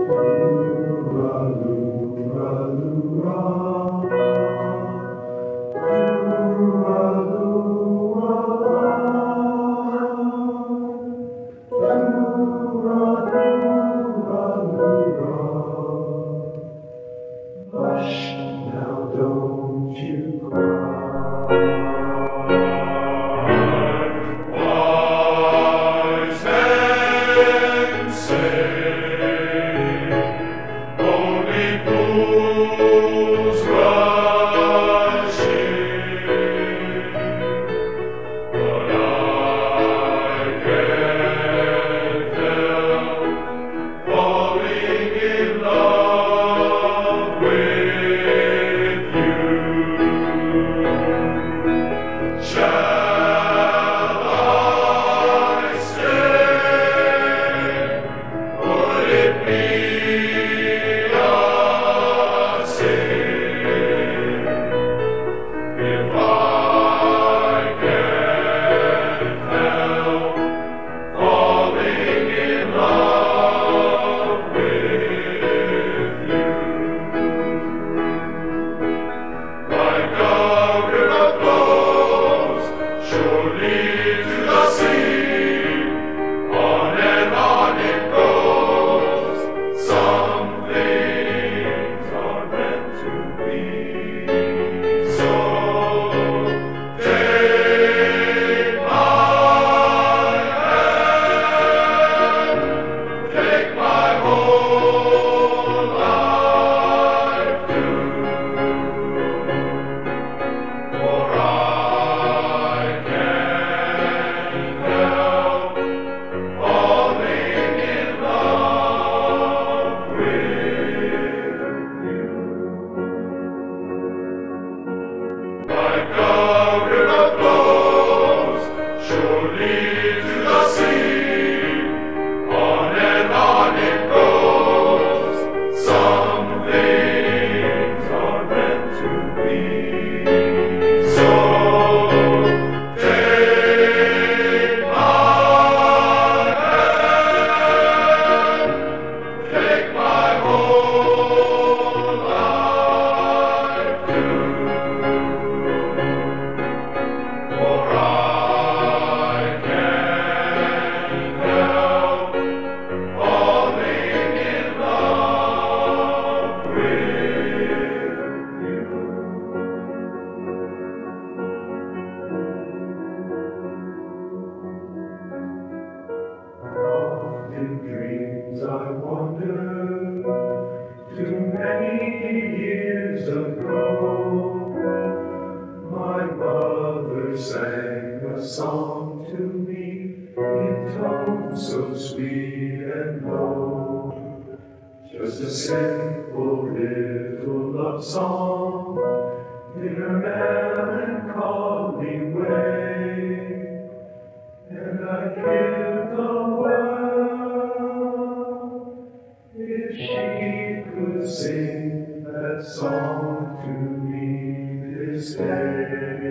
Hush, now don't you cry. Wise men say only fools rush in, but I can't help falling in love with you. Shall I stay? Would it be a sin if I can't help falling in love with you? Like a river flows surely to the sea, on and on it goes. Some things are meant to be. So take my hand, take my whole life too. For I can't help falling in love with you. Like a river flows surely to the sea, on and on it goes. Some things are meant to be. So take my hand, take my whole life too. For I can't help falling in love with you. Oft in dreams I wandered to many years ago. My mother sang a song to me in tones so sweet and low. Just a simple little love song in her melancholy way. And I'd give the world if she could sing that song to me this day.